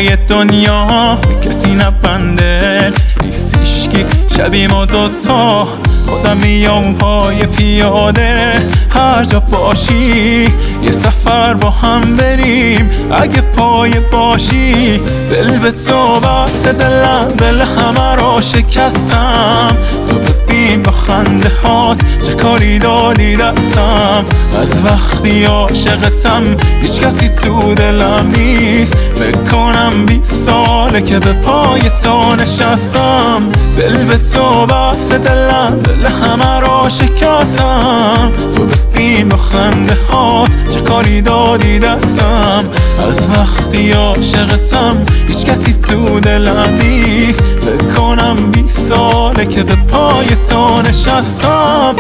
پای دنیا به کسی نبنده، نیست هیشکی شبیه ما دوتا. خودم میام پای پیاده، هر جا باشی یه سفر با هم بریم. اگه پای باشی دل به تو بسته، دلم دل همه رو شکستم. تو ببین با خنده هات چه کاری دادی دستم. از وقتی عاشقتم هیچ کسی تو دلم نیست. فکر کنم 20 ساله که به پای تو نشستم. دل به تو بسته، دلم دل همه رو شکستم. تو ببین با خنده هات چه کاری دادی دستم. از وقتی عاشقتم هیچ کسی تو دلم نیست. فکر کنم 20 ساله که به پای تو نشستم.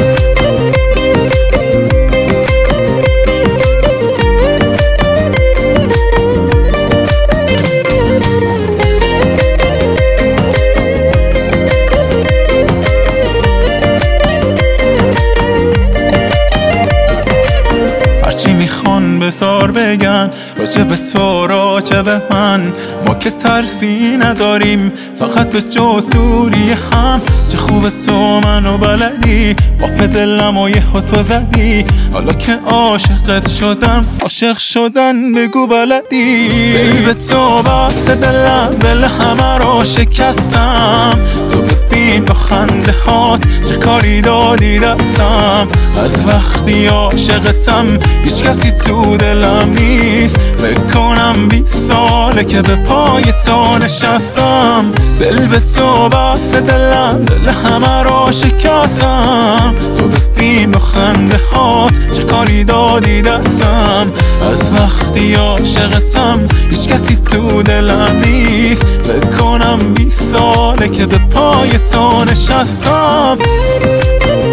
بسار بگن راجع به تو راجع به من، ما که ترسی نداریم فقط به جز دوری هم. چه خوبه تو منو بلدی، با دلم و یه تو زدی. حالا که عاشقت شدم، عاشق شدن بگو بلدی. دل به تو بسته، دلم دل همه رو شکستم. تو ببین با خنده هات چه کاری دادی دستم. از وقتی عاشقتم هیچ کسی تو دلم نیست. فکر کنم 20 ساله که به پای تو نشستم. دل به تو بسته، دلم دل همه رو شکستم. تو ببین با خنده هات چه کاری دادی دستم. از وقتی عاشقتم هیچ کسی تو دلم نیست. فکر کنم 20 ساله که به پای تو نشستم.